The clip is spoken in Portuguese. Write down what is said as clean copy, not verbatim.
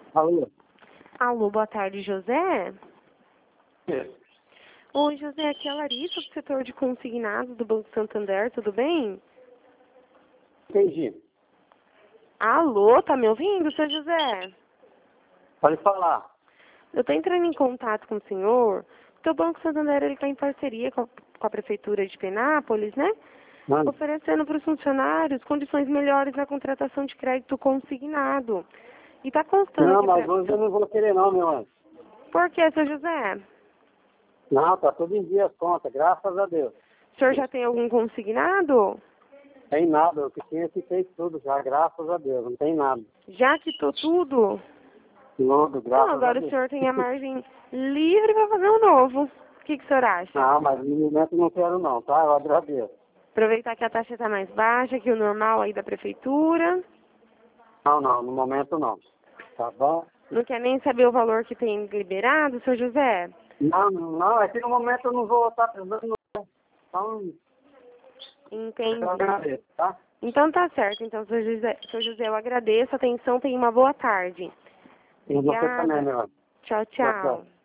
Alô? Alô, boa tarde, José. É. Oi, José, aqui é a Larissa, do setor de consignados do Banco Santander, tudo bem? Entendi. Alô, tá me ouvindo, seu José? Pode falar. Eu tô entrando em contato com o senhor, porque o Banco Santander ele tá em parceria com a Prefeitura de Penápolis, né? Mano. Oferecendo para os funcionários condições melhores na contratação de crédito consignado. E tá constando Não, aqui mas pra... hoje eu não vou querer não, meu anjo. Por que, seu José? Não, tá tudo em dia as contas, graças a Deus. O senhor já tem algum consignado? Tem nada, o que tinha que fez tudo já, graças a Deus, não tem nada. Já quitou tudo? Tudo, Então, graças a agora o Deus. senhor tem a margem livre para fazer um novo. O que o senhor acha? Não, mas no momento não quero não, tá? Eu agradeço. Aproveitar que a taxa está mais baixa que o normal aí da prefeitura. Não, não, no momento não. Tá bom? Não quer nem saber o valor que tem liberado, seu José? Não, não, é que no momento eu não vou estar precisando não. Então, Entendi. eu agradeço, tá? Então tá certo. Então, seu José, eu agradeço a atenção. Tenha uma boa tarde. E você também, Obrigada. meu anjo. Tchau, Tchau, tchau. tchau.